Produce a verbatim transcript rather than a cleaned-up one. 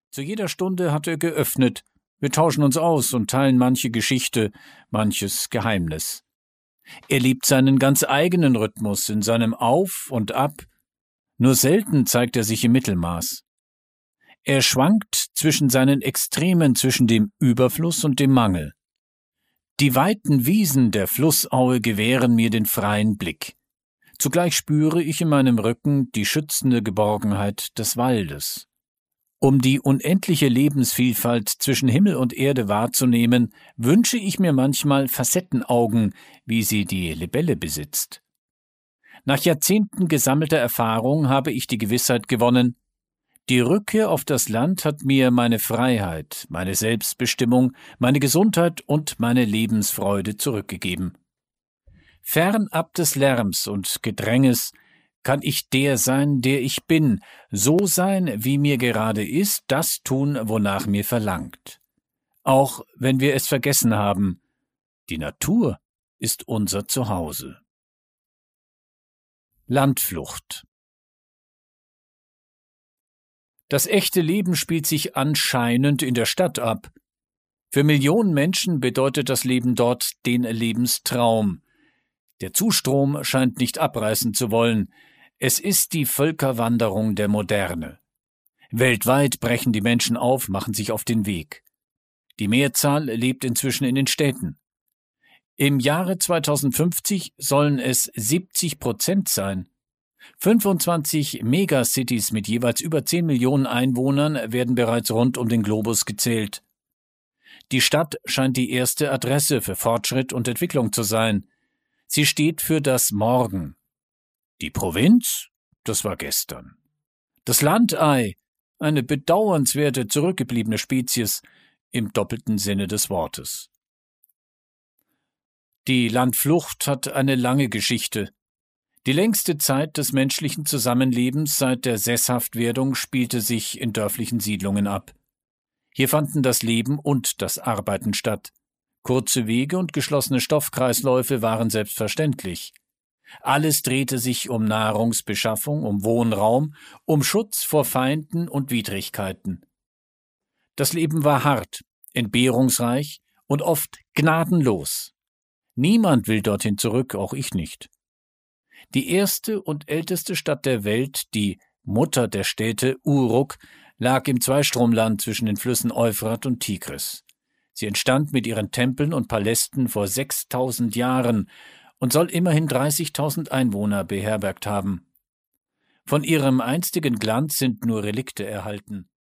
Zu jeder Stunde hat er geöffnet. Wir tauschen uns aus und teilen manche Geschichte, manches Geheimnis. Er lebt seinen ganz eigenen Rhythmus in seinem Auf und Ab. Nur selten zeigt er sich im Mittelmaß. Er schwankt zwischen seinen Extremen, zwischen dem Überfluss und dem Mangel. Die weiten Wiesen der Flussaue gewähren mir den freien Blick. Zugleich spüre ich in meinem Rücken die schützende Geborgenheit des Waldes. Um die unendliche Lebensvielfalt zwischen Himmel und Erde wahrzunehmen, wünsche ich mir manchmal Facettenaugen, wie sie die Libelle besitzt. Nach Jahrzehnten gesammelter Erfahrung habe ich die Gewissheit gewonnen, die Rückkehr auf das Land hat mir meine Freiheit, meine Selbstbestimmung, meine Gesundheit und meine Lebensfreude zurückgegeben. Fernab des Lärms und Gedränges kann ich der sein, der ich bin, so sein, wie mir gerade ist, das tun, wonach mir verlangt. Auch wenn wir es vergessen haben, die Natur ist unser Zuhause. Landflucht. Das echte Leben spielt sich anscheinend in der Stadt ab. Für Millionen Menschen bedeutet das Leben dort den Lebenstraum. Der Zustrom scheint nicht abreißen zu wollen. Es ist die Völkerwanderung der Moderne. Weltweit brechen die Menschen auf, machen sich auf den Weg. Die Mehrzahl lebt inzwischen in den Städten. Im Jahre zweitausendfünfzig sollen es siebzig Prozent sein. fünfundzwanzig Megacities mit jeweils über zehn Millionen Einwohnern werden bereits rund um den Globus gezählt. Die Stadt scheint die erste Adresse für Fortschritt und Entwicklung zu sein. Sie steht für das Morgen. Die Provinz, das war gestern. Das Landei, eine bedauernswerte, zurückgebliebene Spezies im doppelten Sinne des Wortes. Die Landflucht hat eine lange Geschichte. Die längste Zeit des menschlichen Zusammenlebens seit der Sesshaftwerdung spielte sich in dörflichen Siedlungen ab. Hier fanden das Leben und das Arbeiten statt. Kurze Wege und geschlossene Stoffkreisläufe waren selbstverständlich. Alles drehte sich um Nahrungsbeschaffung, um Wohnraum, um Schutz vor Feinden und Widrigkeiten. Das Leben war hart, entbehrungsreich und oft gnadenlos. Niemand will dorthin zurück, auch ich nicht. Die erste und älteste Stadt der Welt, die Mutter der Städte, Uruk, lag im Zweistromland zwischen den Flüssen Euphrat und Tigris. Sie entstand mit ihren Tempeln und Palästen vor sechstausend Jahren und soll immerhin dreißigtausend Einwohner beherbergt haben. Von ihrem einstigen Glanz sind nur Relikte erhalten.